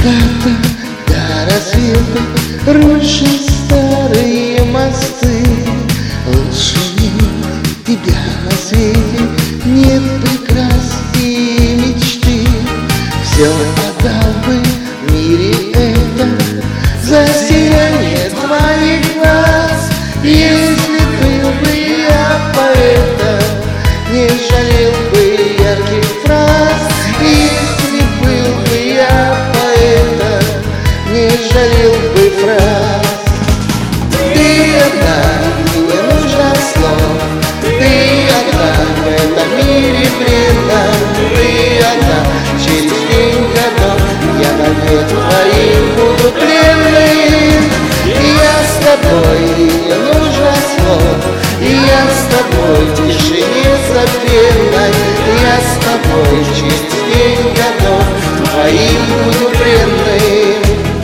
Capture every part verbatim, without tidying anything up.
заката до рассвета рушат старые мосты. Лучше нет тебя на свете, нет прекрасней мечты. Все отдал бы в мире это за сияние твоих глаз. Если был бы я поэтом, не жалел бы ярких фраз. Если был бы я поэтом, не жалел бы фраз. Ты одна, не нужна слов, ты одна в этом мире предан. Ты одна, через день годов я навек твоим буду пленным. Я с тобой, не нужно слов, я с тобой в тишине забвенной. Я с тобой через день годов твоим буду пленным.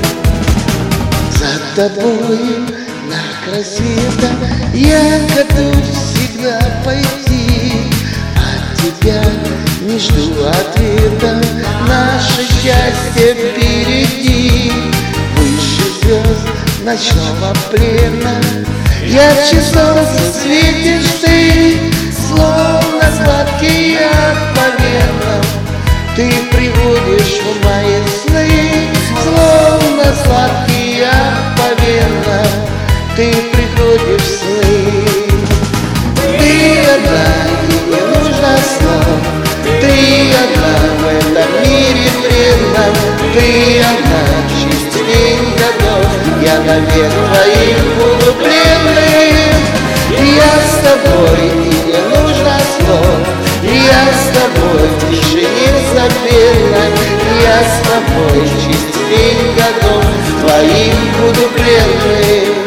За тобой на край света я готов всегда пойти. От тебя не жду ответа, наше счастье впереди. Выше звезд ночного плена, ярче солнца светишь ты, словно сладкий яд по венам. Ты приводишь в мои сны, словно сладкий яд по венам. Ты приходишь в сны. Ты одна, не нужна слов, ты одна в этом мире предан. Ты одна, через день годов я навек твоим буду пленным. Я с тобой, и не нужно слов, я с тобой в тишине забвенной. Я с тобой через день годов твоим буду пленным.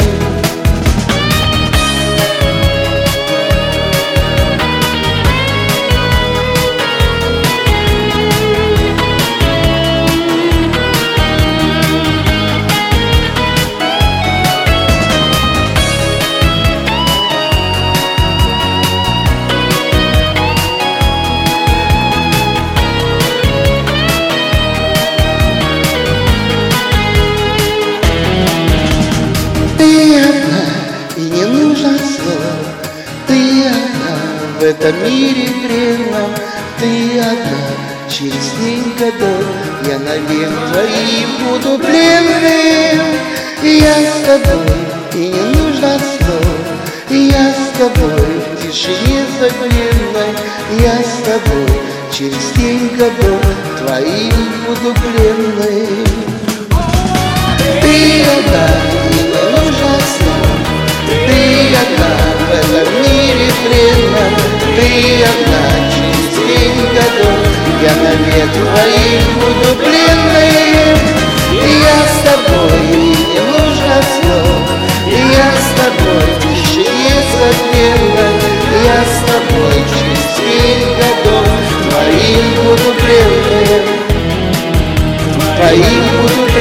Ты одна, и не нужно слов, ты одна в этом мире древнем. Ты одна, через день годов я навек твоим буду пленным. Я с тобой, и не нужно слов, я с тобой в тишине забвенной. Я с тобой, через день годов твоим буду пленным. Ты одна, и не нужно слов, ты одна в этом мире предан. Ты одна, через день годов я навек твоим буду пленным. Я с тобой, и не нужно слов, я с тобой в тишине забвенной. Я с тобой, через день годов твоим буду пленным. Твоим буду пленным.